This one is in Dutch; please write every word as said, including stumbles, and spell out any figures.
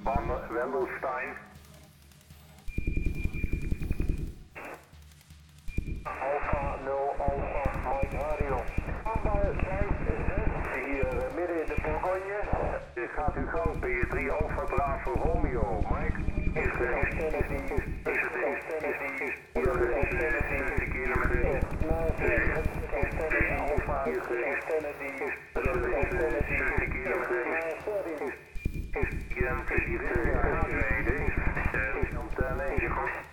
van Wendelstein. Alpha nul Alpha Mike Radio. Aanbouw vijf zes hier midden in de Bourgogne. Gaat u gang P drie Alpha Bravo Romeo. Mike, is er is het is is Alpha is is is